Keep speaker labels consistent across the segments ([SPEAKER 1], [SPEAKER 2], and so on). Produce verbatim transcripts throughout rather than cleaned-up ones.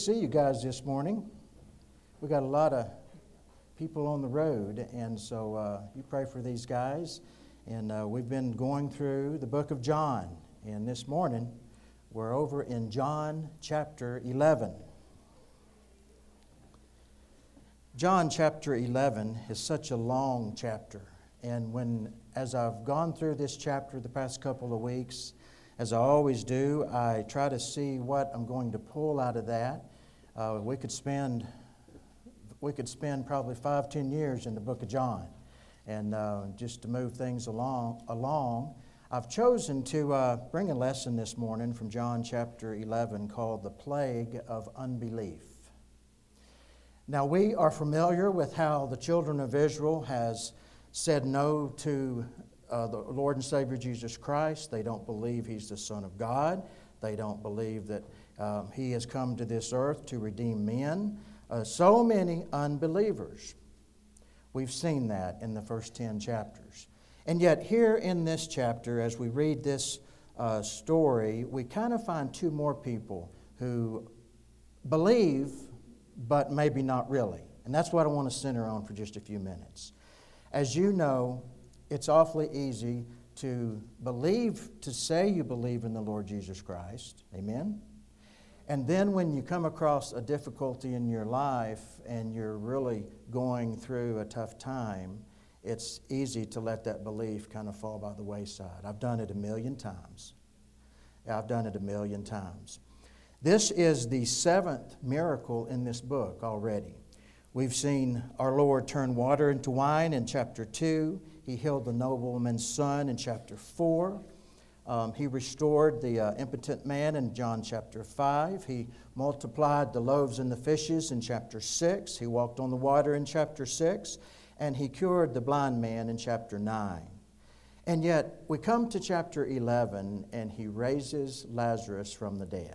[SPEAKER 1] See you guys this morning. We got a lot of people on the road, and so uh, you pray for these guys. And uh, we've been going through the book of John, and this morning we're over in John chapter eleven. John chapter eleven is such a long chapter, and when as I've gone through this chapter the past couple of weeks, as I always do, I try to see what I'm going to pull out of that. Uh, we could spend we could spend probably five, ten years in the book of John, and uh, just to move things along. Along, I've chosen to uh, bring a lesson this morning from John chapter eleven called "The Plague of Unbelief." Now, we are familiar with how the children of Israel has said no to uh, the Lord and Savior Jesus Christ. They don't believe He's the Son of God. They don't believe that um, He has come to this earth to redeem men. Uh, so many unbelievers. We've seen that in the first ten chapters. And yet here in this chapter, as we read this uh, story, we kind of find two more people who believe, but maybe not really. And that's what I want to center on for just a few minutes. As you know, it's awfully easy to believe, to say you believe in the Lord Jesus Christ. Amen? And then when you come across a difficulty in your life and you're really going through a tough time, it's easy to let that belief kind of fall by the wayside. I've done it a million times. I've done it a million times. This is the seventh miracle in this book already. We've seen our Lord turn water into wine in chapter two. He healed the nobleman's son in chapter four. Um, he restored the uh, impotent man in John chapter five. He multiplied the loaves and the fishes in chapter six. He walked on the water in chapter six. And he cured the blind man in chapter nine. And yet, we come to chapter eleven, and he raises Lazarus from the dead.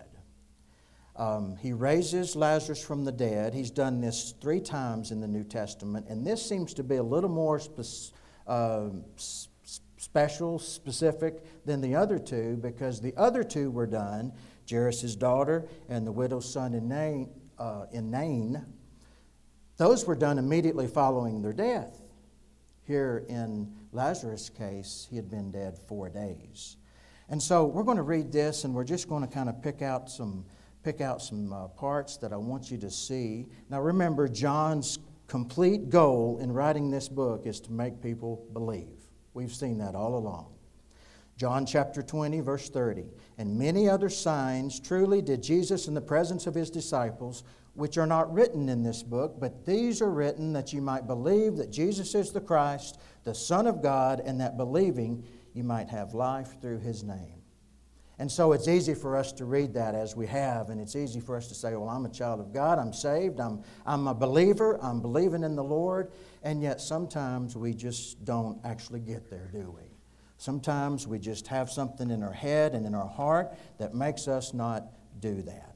[SPEAKER 1] Um, he raises Lazarus from the dead. He's done this three times in the New Testament, and this seems to be a little more spe- uh, special, specific than the other two, because the other two were done, Jairus' daughter and the widow's son in Nain, uh, in Nain. Those were done immediately following their death. Here in Lazarus' case, he had been dead four days. And so we're going to read this, and we're just going to kind of pick out some pick out some uh, parts that I want you to see. Now remember, John's complete goal in writing this book is to make people believe. We've seen that all along. John chapter twenty, verse thirty. And many other signs truly did Jesus in the presence of his disciples, which are not written in this book, but these are written that you might believe that Jesus is the Christ, the Son of God, and that believing you might have life through his name. And so it's easy for us to read that as we have, and it's easy for us to say, well, I'm a child of God, I'm saved, I'm, I'm a believer, I'm believing in the Lord, and yet sometimes we just don't actually get there, do we? Sometimes we just have something in our head and in our heart that makes us not do that.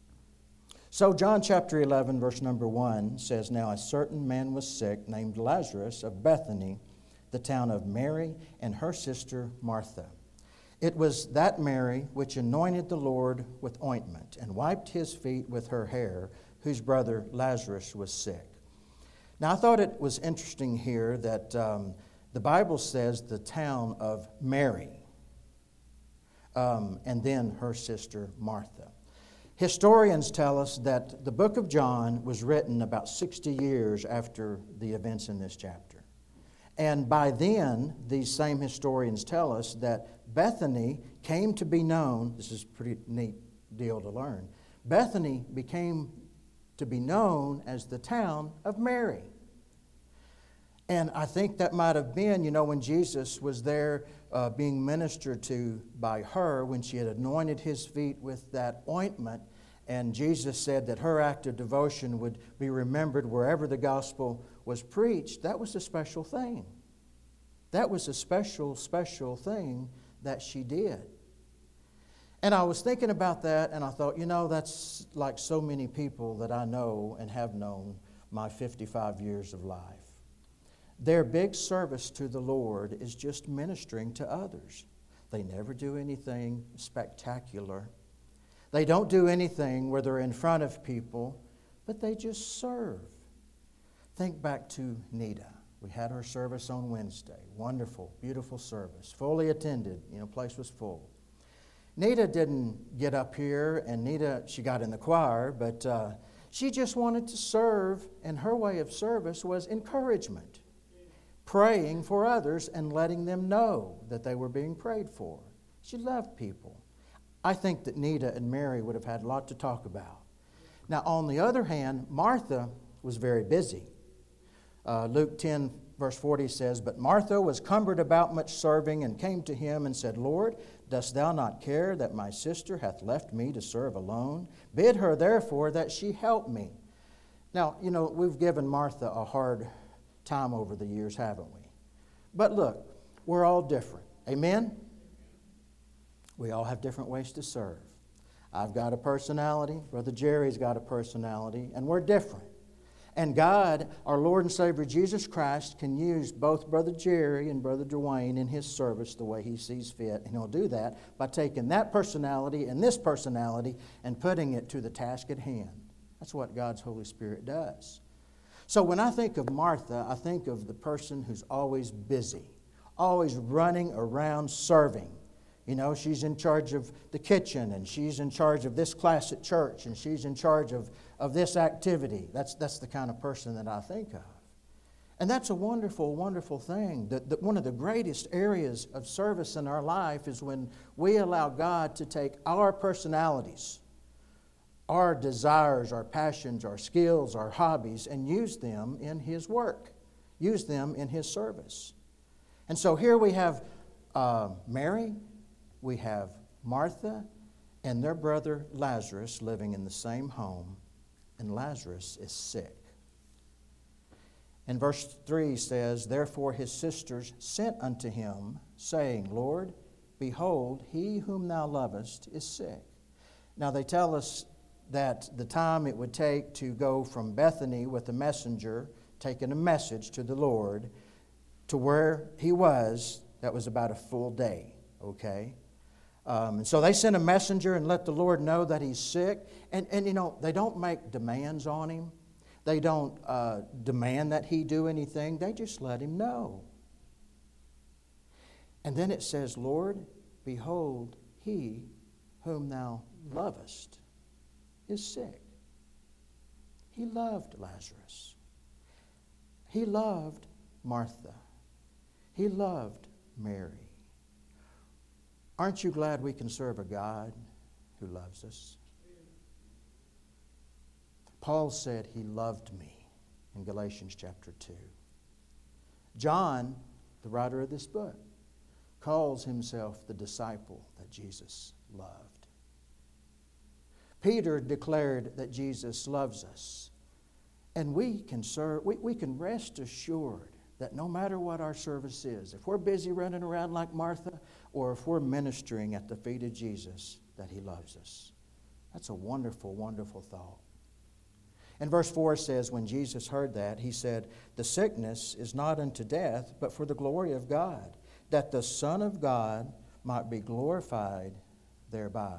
[SPEAKER 1] So John chapter eleven, verse number one says, Now a certain man was sick, named Lazarus of Bethany, the town of Mary and her sister Martha. It was that Mary which anointed the Lord with ointment and wiped his feet with her hair, whose brother Lazarus was sick. Now I thought it was interesting here that um, the Bible says the town of Mary, um, and then her sister Martha. Historians tell us that the book of John was written about sixty years after the events in this chapter. And by then, these same historians tell us that Bethany came to be known, this is a pretty neat deal to learn, Bethany became to be known as the town of Mary. And I think that might have been, you know, when Jesus was there uh, being ministered to by her, when she had anointed his feet with that ointment, and Jesus said that her act of devotion would be remembered wherever the gospel was preached. That was a special thing. That was a special, special thing that she did. And I was thinking about that, and I thought, you know, that's like so many people that I know and have known my fifty-five years of life. Their big service to the Lord is just ministering to others. They never do anything spectacular. They don't do anything where they're in front of people, but they just serve. Think back to Nita. We had her service on Wednesday. Wonderful, beautiful service. Fully attended. You know, place was full. Nita didn't get up here, and Nita, she got in the choir, but uh, she just wanted to serve, and her way of service was encouragement. Praying for others and letting them know that they were being prayed for. She loved people. I think that Nita and Mary would have had a lot to talk about. Now, on the other hand, Martha was very busy. Uh, Luke ten, verse forty says, "But Martha was cumbered about much serving, and came to him and said, Lord, dost thou not care that my sister hath left me to serve alone? Bid her therefore that she help me." Now, you know, we've given Martha a hard time over the years, haven't we? But look, we're all different. Amen? We all have different ways to serve. I've got a personality. Brother Jerry's got a personality. And we're different. And God, our Lord and Savior Jesus Christ, can use both Brother Jerry and Brother Dwayne in His service the way He sees fit. And He'll do that by taking that personality and this personality and putting it to the task at hand. That's what God's Holy Spirit does. So when I think of Martha, I think of the person who's always busy, always running around serving. You know, she's in charge of the kitchen, and she's in charge of this class at church, and she's in charge of, of this activity. That's, that's the kind of person that I think of. And that's a wonderful, wonderful thing. That, that one of the greatest areas of service in our life is when we allow God to take our personalities, our desires, our passions, our skills, our hobbies, and use them in His work, use them in His service. And so here we have uh, Mary, we have Martha, and their brother Lazarus living in the same home, and Lazarus is sick. And verse three says, "Therefore his sisters sent unto him, saying, Lord, behold, he whom thou lovest is sick." Now they tell us that the time it would take to go from Bethany with a messenger, taking a message to the Lord, to where he was, that was about a full day, okay? Um, and so they sent a messenger and let the Lord know that he's sick. And, and you know, they don't make demands on him. They don't uh, demand that he do anything. They just let him know. And then it says, Lord, behold, he whom thou lovest is sick. He loved Lazarus. He loved Martha. He loved Mary. Aren't you glad we can serve a God who loves us? Paul said he loved me in Galatians chapter two. John, the writer of this book, calls himself the disciple that Jesus loved. Peter declared that Jesus loves us. And we can serve, we, we can rest assured that no matter what our service is, if we're busy running around like Martha, or if we're ministering at the feet of Jesus, that He loves us. That's a wonderful, wonderful thought. And verse four says, when Jesus heard that, He said, "The sickness is not unto death, but for the glory of God, that the Son of God might be glorified thereby."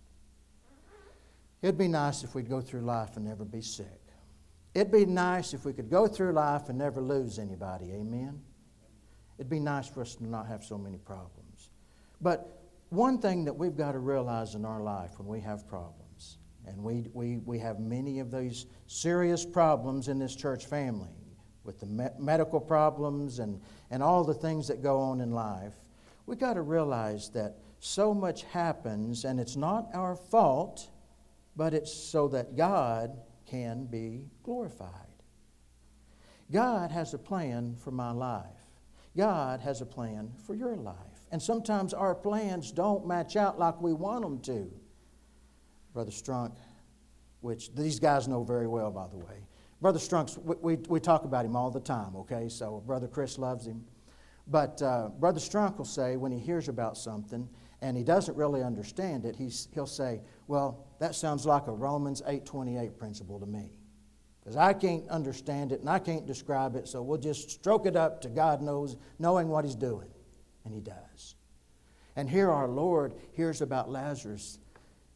[SPEAKER 1] It'd be nice if we'd go through life and never be sick. It'd be nice if we could go through life and never lose anybody. Amen? It'd be nice for us to not have so many problems. But one thing that we've got to realize in our life when we have problems, and we, we, we have many of these serious problems in this church family, with the me- medical problems and, and all the things that go on in life, we've got to realize that so much happens, and it's not our fault, but it's so that God can be glorified. God has a plan for my life. God has a plan for your life. And sometimes our plans don't match out like we want them to. Brother Strunk, which these guys know very well, by the way. Brother Strunk, we, we, we talk about him all the time, okay? So Brother Chris loves him. But uh, Brother Strunk will say when he hears about something and he doesn't really understand it, he's, he'll say, well, that sounds like a Romans eight twenty-eight principle to me. Because I can't understand it and I can't describe it, so we'll just stroke it up to God knows, knowing what He's doing. And He does. And here our Lord hears about Lazarus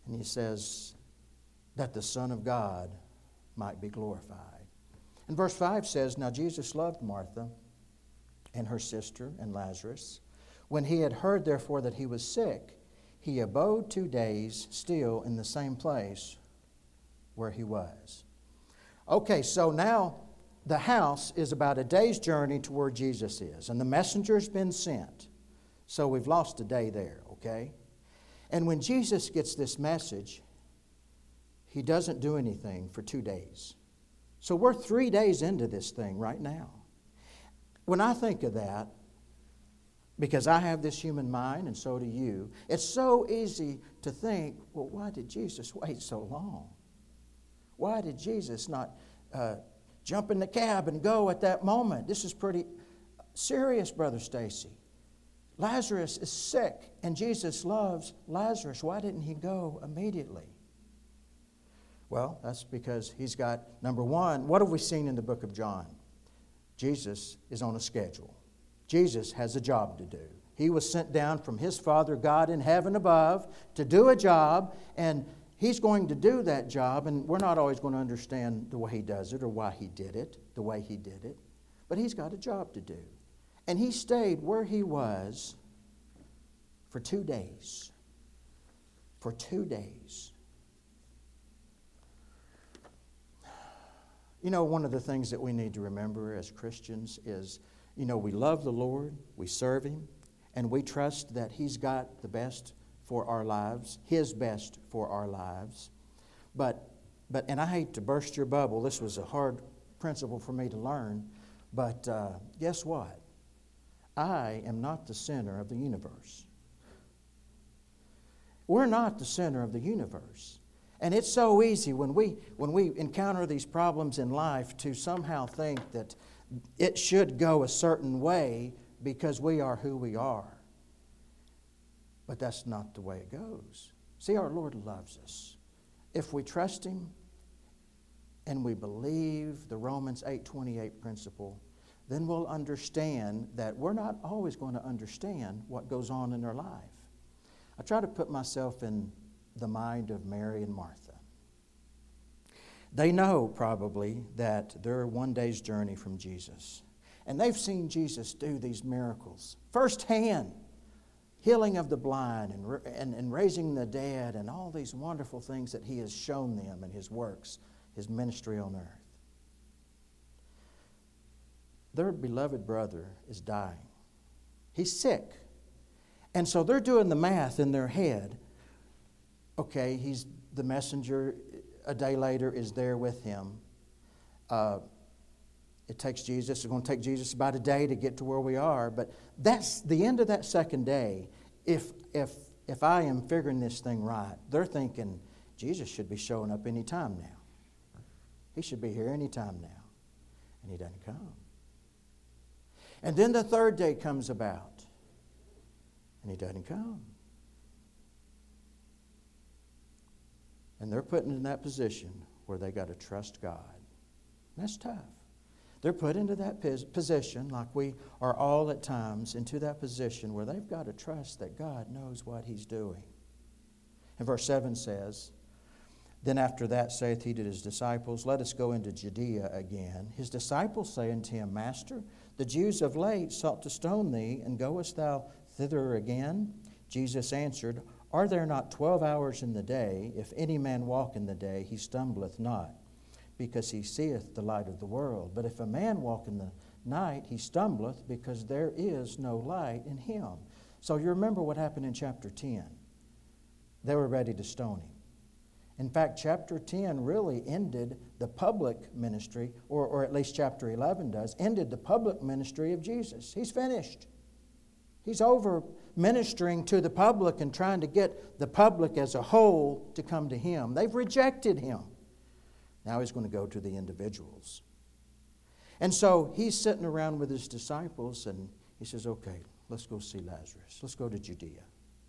[SPEAKER 1] And he says that the Son of God might be glorified. And verse five says, Now Jesus loved Martha and her sister and Lazarus. When he had heard, therefore, that he was sick, he abode two days still in the same place where he was. Okay, so now the house is about a day's journey to where Jesus is, and the messenger's been sent. So we've lost a day there, okay? And when Jesus gets this message, he doesn't do anything for two days. So we're three days into this thing right now. When I think of that, because I have this human mind and so do you, it's so easy to think, well, why did Jesus wait so long? Why did Jesus not uh, jump in the cab and go at that moment? This is pretty serious, Brother Stacy. Lazarus is sick, and Jesus loves Lazarus. Why didn't he go immediately? Well, that's because he's got, number one, what have we seen in the book of John? Jesus is on a schedule. Jesus has a job to do. He was sent down from his Father, God in heaven above, to do a job, and he's going to do that job, and we're not always going to understand the way he does it or why he did it, the way he did it, but he's got a job to do. And he stayed where he was for two days. For two days. You know, one of the things that we need to remember as Christians is, you know, we love the Lord, we serve Him, and we trust that He's got the best for our lives, His best for our lives. But, but and I hate to burst your bubble, this was a hard principle for me to learn, but uh, guess what? I am not the center of the universe. We're not the center of the universe. And it's so easy when we when we encounter these problems in life to somehow think that it should go a certain way because we are who we are. But that's not the way it goes. See, our Lord loves us. If we trust Him and we believe the Romans eight twenty-eight principle, then we'll understand that we're not always going to understand what goes on in our life. I try to put myself in the mind of Mary and Martha. They know probably that they're one day's journey from Jesus. And they've seen Jesus do these miracles firsthand. Healing of the blind and, and, and raising the dead and all these wonderful things that He has shown them in His works, His ministry on earth. Their beloved brother is dying. He's sick. And so they're doing the math in their head. Okay, he's the messenger a day later is there with him. Uh, it takes Jesus, it's going to take Jesus about a day to get to where we are, but that's the end of that second day. If if if I am figuring this thing right, they're thinking Jesus should be showing up any time now. He should be here any time now. And He doesn't come. And then the third day comes about, and He doesn't come. And they're put in that position where they got to trust God. That's tough. They're put into that position, like we are all at times, into that position where they've got to trust that God knows what He's doing. And verse seven says, Then after that saith He to His disciples, Let us go into Judea again. His disciples say unto Him, Master, the Jews of late sought to stone Thee, and goest Thou thither again? Jesus answered, Are there not twelve hours in the day? If any man walk in the day, he stumbleth not, because he seeth the light of the world. But if a man walk in the night, he stumbleth, because there is no light in him. So you remember what happened in chapter ten. They were ready to stone Him. In fact, chapter ten really ended the public ministry, or, or at least chapter eleven does, ended the public ministry of Jesus. He's finished. He's over ministering to the public and trying to get the public as a whole to come to Him. They've rejected Him. Now He's going to go to the individuals. And so He's sitting around with His disciples and He says, okay, let's go see Lazarus. Let's go to Judea.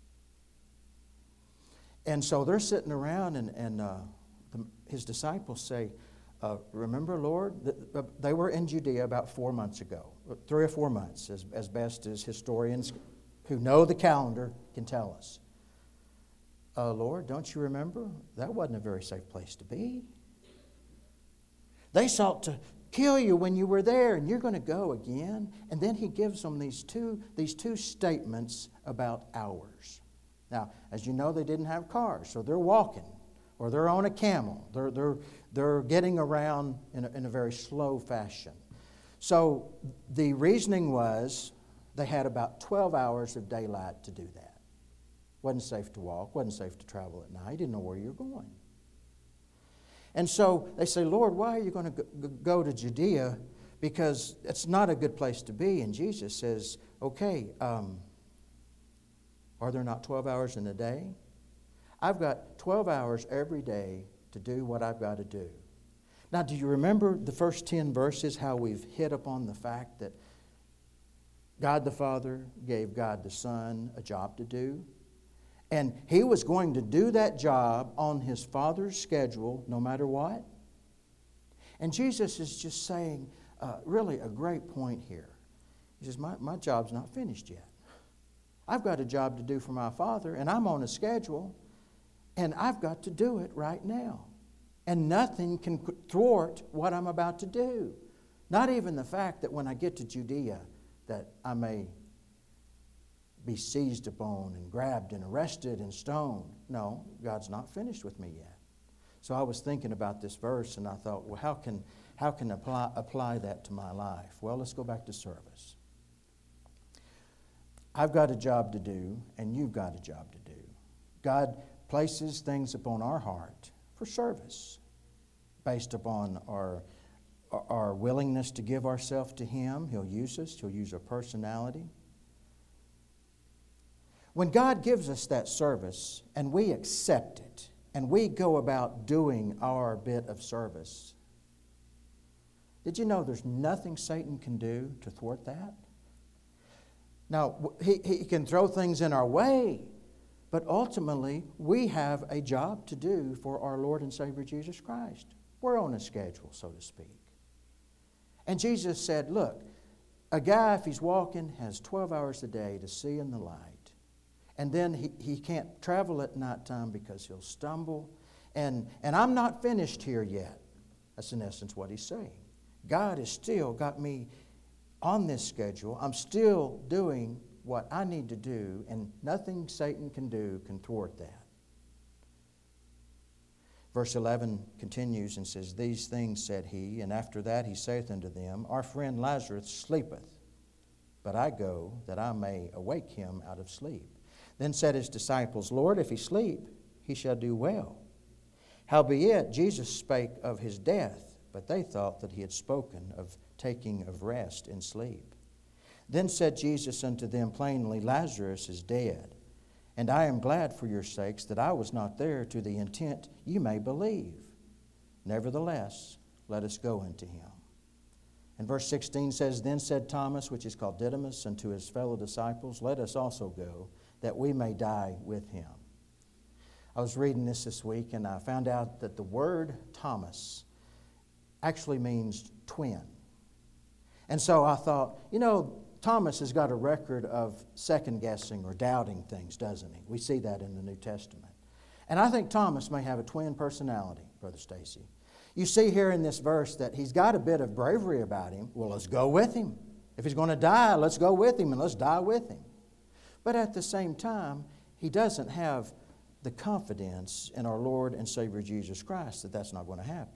[SPEAKER 1] And so they're sitting around and, and uh, the, His disciples say, uh, remember, Lord, th- they were in Judea about four months ago, three or four months, as, as best as historians who know the calendar can tell us. uh, Lord, don't you remember? That wasn't a very safe place to be. They sought to kill you when you were there, and you're going to go again. And then he gives them these two, these two statements about hours. Now, as you know, they didn't have cars, so they're walking, or they're on a camel. They're, they're, they're getting around in a, in a very slow fashion. So the reasoning was they had about twelve hours of daylight to do that. Wasn't safe to walk, wasn't safe to travel at night. You didn't know where you were going. And so they say, Lord, why are you going to go to Judea? Because it's not a good place to be. And Jesus says, okay, um, are there not twelve hours in a day? I've got twelve hours every day to do what I've got to do. Now, do you remember the first ten verses, how we've hit upon the fact that God the Father gave God the Son a job to do? And he was going to do that job on his Father's schedule no matter what. And Jesus is just saying uh, really a great point here. He says, my, my job's not finished yet. I've got a job to do for my Father, and I'm on a schedule, and I've got to do it right now. And nothing can thwart what I'm about to do. Not even the fact that when I get to Judea that I may be seized upon and grabbed and arrested and stoned. No, God's not finished with me yet. So I was thinking about this verse, and I thought, well, how can how can I apply, apply that to my life? Well, let's go back to service. I've got a job to do, and you've got a job to do. God places things upon our heart for service, based upon our, our willingness to give ourselves to Him. He'll use us. He'll use our personality. When God gives us that service and we accept it and we go about doing our bit of service, did you know there's nothing Satan can do to thwart that? Now, he, he can throw things in our way, but ultimately we have a job to do for our Lord and Savior Jesus Christ. We're on a schedule, so to speak. And Jesus said, look, a guy, if he's walking, has twelve hours a day to see in the light. And then he, he can't travel at nighttime because he'll stumble. And, and I'm not finished here yet. That's in essence what he's saying. God has still got me on this schedule. I'm still doing what I need to do, and nothing Satan can do can thwart that. Verse eleven continues and says, these things said he, and after that he saith unto them, our friend Lazarus sleepeth, but I go that I may awake him out of sleep. Then said his disciples, Lord, if he sleep, he shall do well. Howbeit, Jesus spake of his death, but they thought that he had spoken of taking of rest in sleep. Then said Jesus unto them plainly, Lazarus is dead, and I am glad for your sakes that I was not there, to the intent you may believe. Nevertheless, let us go unto him. And verse sixteen says, Then said Thomas, which is called Didymus, unto his fellow disciples, Let us also go, that we may die with him. I was reading this this week, and I found out that the word Thomas actually means twin. And so I thought, you know, Thomas has got a record of second-guessing or doubting things, doesn't he? We see that in the New Testament. And I think Thomas may have a twin personality, Brother Stacy. You see here in this verse that he's got a bit of bravery about him. Well, let's go with him. If he's going to die, let's go with him and let's die with him. But at the same time, he doesn't have the confidence in our Lord and Savior Jesus Christ that that's not going to happen.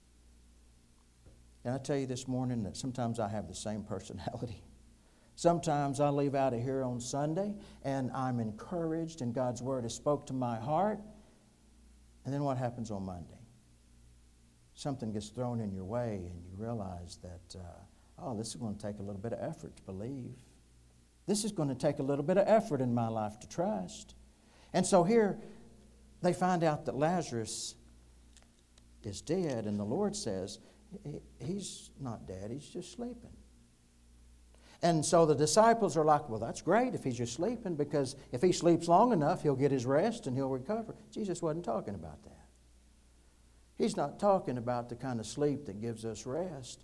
[SPEAKER 1] And I tell you this morning that sometimes I have the same personality. Sometimes I leave out of here on Sunday and I'm encouraged and God's Word has spoke to my heart. And then what happens on Monday? Something gets thrown in your way and you realize that, uh, oh, this is going to take a little bit of effort to believe. This is going to take a little bit of effort in my life to trust. And so here they find out that Lazarus is dead, and the Lord says, he's not dead, he's just sleeping. And so the disciples are like, well, that's great if he's just sleeping, because if he sleeps long enough, he'll get his rest and he'll recover. Jesus wasn't talking about that. He's not talking about the kind of sleep that gives us rest.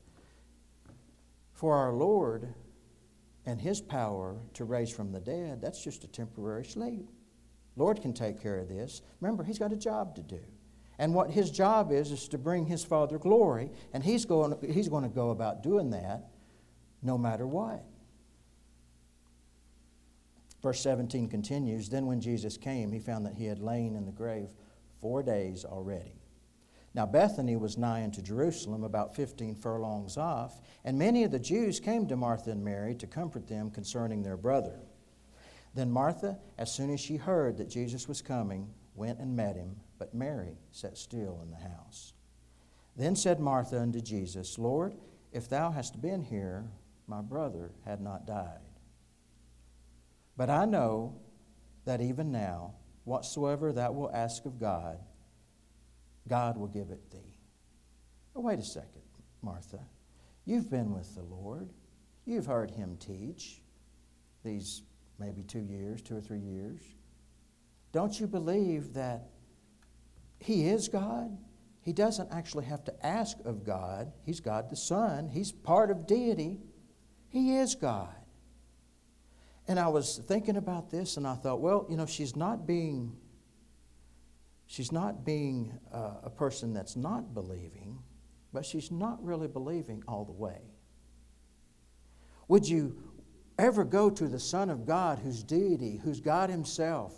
[SPEAKER 1] For our Lord and His power to raise from the dead, that's just a temporary sleep. Lord can take care of this. Remember, he's got a job to do. And what his job is, is to bring his Father glory. And he's going, he's going to go about doing that no matter what. Verse seventeen continues, Then when Jesus came, he found that he had lain in the grave four days already. Now Bethany was nigh unto Jerusalem, about fifteen furlongs off, and many of the Jews came to Martha and Mary to comfort them concerning their brother. Then Martha, as soon as she heard that Jesus was coming, went and met him, but Mary sat still in the house. Then said Martha unto Jesus, Lord, if thou hadst been here, my brother had not died. But I know that even now, whatsoever thou wilt ask of God, God will give it thee. Oh, wait a second, Martha. You've been with the Lord. You've heard him teach these maybe two years, two or three years. Don't you believe that he is God? He doesn't actually have to ask of God. He's God the Son. He's part of deity. He is God. And I was thinking about this, and I thought, well, you know, she's not being, she's not being uh, a person that's not believing, but she's not really believing all the way. Would you ever go to the Son of God, who's deity, who's God himself,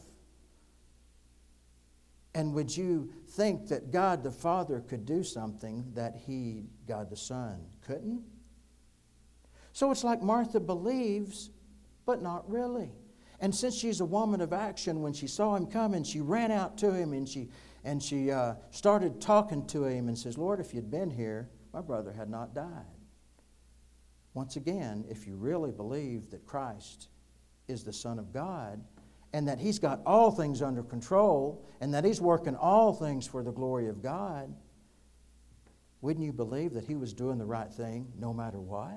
[SPEAKER 1] and would you think that God the Father could do something that he, God the Son, couldn't? So it's like Martha believes, but not really. And since she's a woman of action, when she saw him coming, she ran out to him and she and she uh, started talking to him and says, Lord, if you'd been here, my brother had not died. Once again, if you really believe that Christ is the Son of God and that he's got all things under control and that he's working all things for the glory of God, wouldn't you believe that he was doing the right thing no matter what?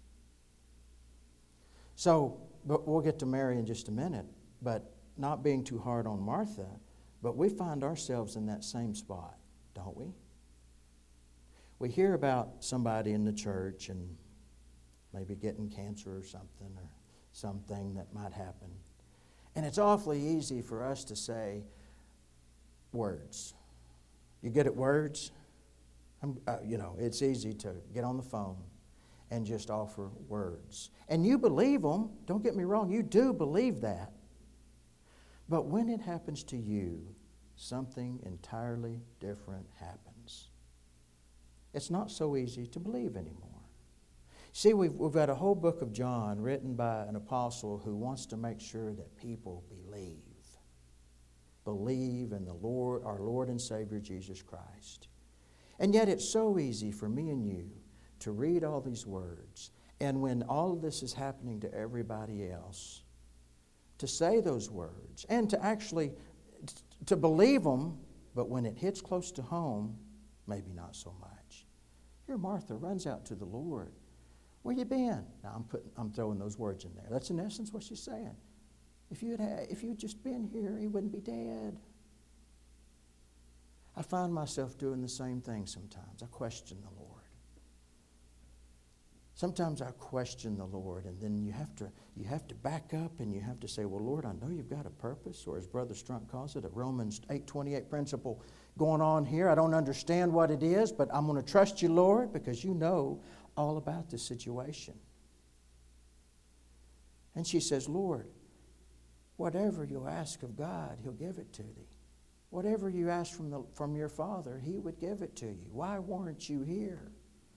[SPEAKER 1] So, but we'll get to Mary in just a minute, but not being too hard on Martha, but we find ourselves in that same spot, don't we? We hear about somebody in the church and maybe getting cancer or something or something that might happen. And it's awfully easy for us to say words. You good at words? I'm, uh, you know, it's easy to get on the phone and just offer words. And you believe them. Don't get me wrong. You do believe that. But when it happens to you, something entirely different happens. It's not so easy to believe anymore. See, we've, we've got a whole book of John written by an apostle who wants to make sure that people believe. Believe in the Lord, our Lord and Savior, Jesus Christ. And yet it's so easy for me and you to read all these words, and when all of this is happening to everybody else, to say those words, and to actually, to believe them, but when it hits close to home, maybe not so much. Here Martha runs out to the Lord. Where you been? Now I'm putting, I'm throwing those words in there. That's in essence what she's saying. If you had, had if you'd just been here, he wouldn't be dead. I find myself doing the same thing sometimes. I question the Lord. Sometimes I question the Lord, and then you have to you have to back up and you have to say, well, Lord, I know you've got a purpose, or as Brother Strunk calls it, a Romans eight twenty-eight principle going on here. I don't understand what it is, but I'm going to trust you, Lord, because you know all about this situation. And she says, Lord, whatever you ask of God, he'll give it to thee. Whatever you ask from the from your Father, he would give it to you. Why weren't you here?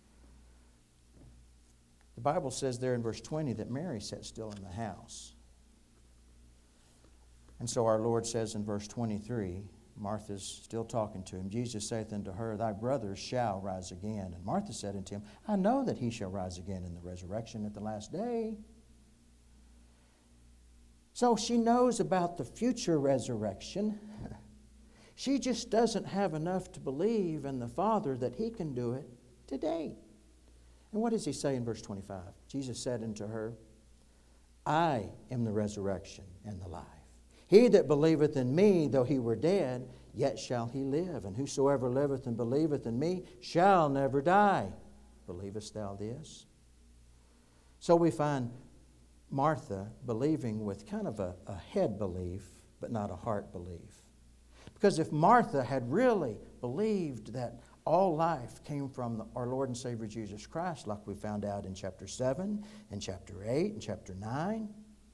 [SPEAKER 1] The Bible says there in verse twenty that Mary sat still in the house. And so our Lord says in verse twenty-three, Martha's still talking to him, Jesus saith unto her, thy brother shall rise again. And Martha said unto him, I know that he shall rise again in the resurrection at the last day. So she knows about the future resurrection. She just doesn't have enough to believe in the Father that he can do it today. And what does he say in verse twenty-five? Jesus said unto her, I am the resurrection and the life. He that believeth in me, though he were dead, yet shall he live. And whosoever liveth and believeth in me shall never die. Believest thou this? So we find Martha believing with kind of a, a head belief but not a heart belief. Because if Martha had really believed that all life came from the, our Lord and Savior Jesus Christ, like we found out in chapter seven, and chapter eight, and chapter nine,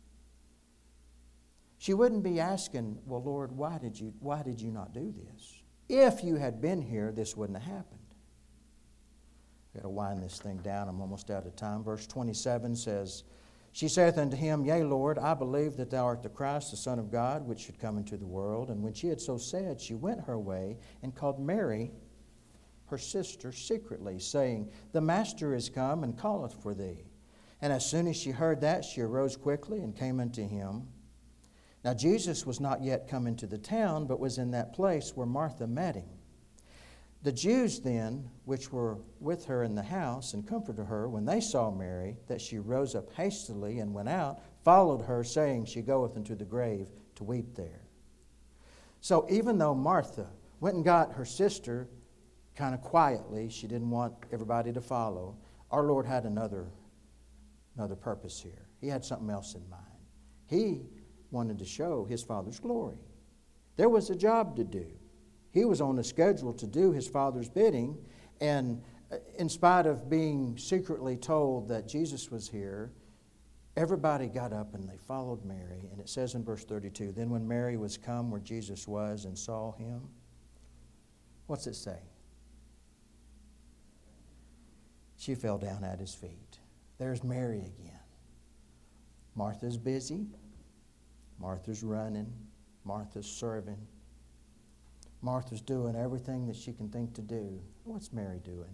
[SPEAKER 1] she wouldn't be asking, well, Lord, why did you, why did you not do this? If you had been here, this wouldn't have happened. I've got to wind this thing down. I'm almost out of time. Verse twenty-seven says, She saith unto him, Yea, Lord, I believe that thou art the Christ, the Son of God, which should come into the world. And when she had so said, she went her way and called Mary, her sister, secretly, saying, The Master is come and calleth for thee. And as soon as she heard that, she arose quickly and came unto him. Now Jesus was not yet come into the town, but was in that place where Martha met him. The Jews then, which were with her in the house, and comforted her, when they saw Mary, that she rose up hastily and went out, followed her, saying, She goeth into the grave to weep there. So even though Martha went and got her sister kind of quietly, she didn't want everybody to follow, our Lord had another, another purpose here. He had something else in mind. He wanted to show His Father's glory. There was a job to do. He was on a schedule to do His Father's bidding, and in spite of being secretly told that Jesus was here, everybody got up and they followed Mary. And it says in verse thirty-two, Then when Mary was come where Jesus was and saw Him, what's it say? She fell down at His feet. There's Mary again. Martha's busy. Martha's running. Martha's serving. Martha's doing everything that she can think to do. What's Mary doing?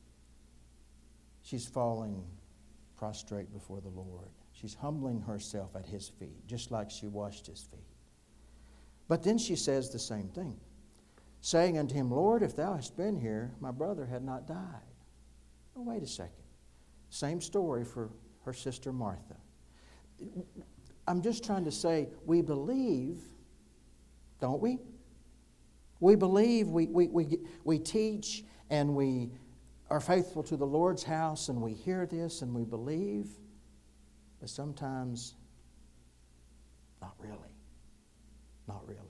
[SPEAKER 1] She's falling prostrate before the Lord. She's humbling herself at His feet, just like she washed His feet. But then she says the same thing, saying unto Him, Lord, if Thou hadst been here, my brother had not died. Oh, wait a second. Same story for her sister Martha. I'm just trying to say, we believe, don't we? We believe, we, we, we, we teach, and we are faithful to the Lord's house, and we hear this, and we believe, but sometimes, not really. Not really.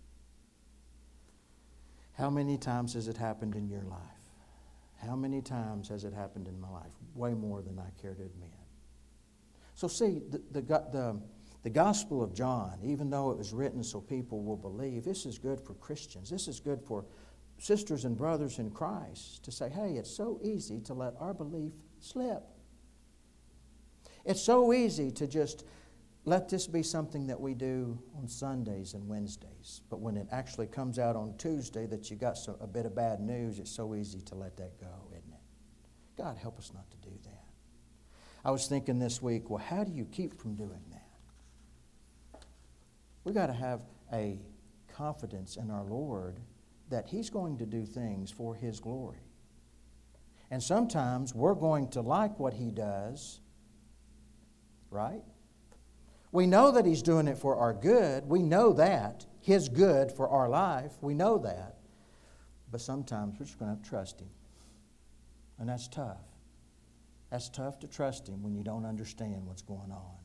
[SPEAKER 1] How many times has it happened in your life? How many times has it happened in my life? Way more than I care to admit. So see, the, the, the, the Gospel of John, even though it was written so people will believe, this is good for Christians. This is good for sisters and brothers in Christ to say, hey, it's so easy to let our belief slip. It's so easy to just let this be something that we do on Sundays and Wednesdays. But when it actually comes out on Tuesday that you got some, a bit of bad news, it's so easy to let that go, isn't it? God, help us not to do that. I was thinking this week, well, how do you keep from doing that? We've got to have a confidence in our Lord that He's going to do things for His glory. And sometimes we're going to like what He does, right? We know that He's doing it for our good. We know that. His good for our life. We know that. But sometimes we're just going to have to trust Him. And that's tough. That's tough to trust Him when you don't understand what's going on.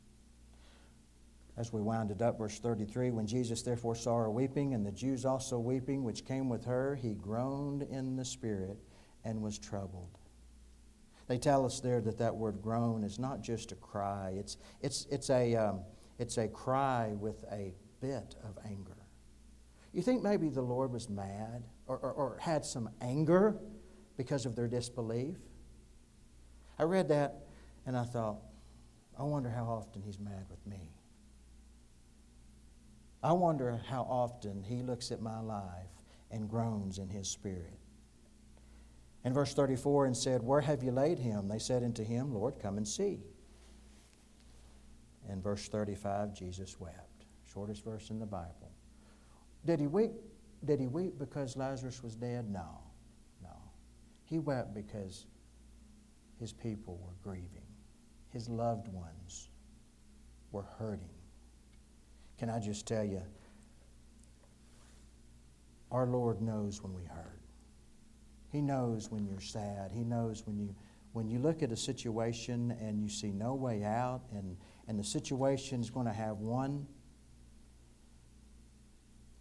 [SPEAKER 1] As we wound it up, verse thirty-three, when Jesus therefore saw her weeping, and the Jews also weeping, which came with her, He groaned in the spirit and was troubled. They tell us there that that word groan is not just a cry. It's, it's, it's, a, um, it's a cry with a bit of anger. You think maybe the Lord was mad or, or, or had some anger because of their disbelief? I read that and I thought, I wonder how often He's mad with me. I wonder how often He looks at my life and groans in His spirit. In verse thirty-four, and said, Where have you laid him? They said unto Him, Lord, come and see. In verse thirty-five, Jesus wept. Shortest verse in the Bible. Did He weep? Did He weep because Lazarus was dead? No. No. He wept because His people were grieving. His loved ones were hurting. Can I just tell you, our Lord knows when we hurt. He knows when you're sad. He knows when you when you look at a situation and you see no way out, and, and the situation is going to have one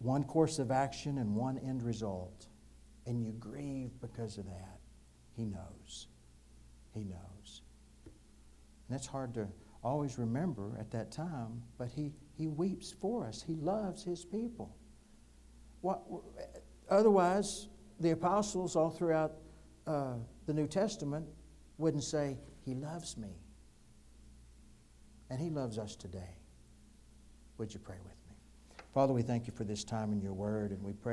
[SPEAKER 1] one course of action and one end result, and you grieve because of that. He knows. He knows. And that's hard to always remember at that time, but He, he weeps for us. He loves His people. What, otherwise, the apostles all throughout uh, the New Testament wouldn't say, He loves me. And He loves us today. Would you pray with me? Father, we thank You for this time in Your Word, and we pray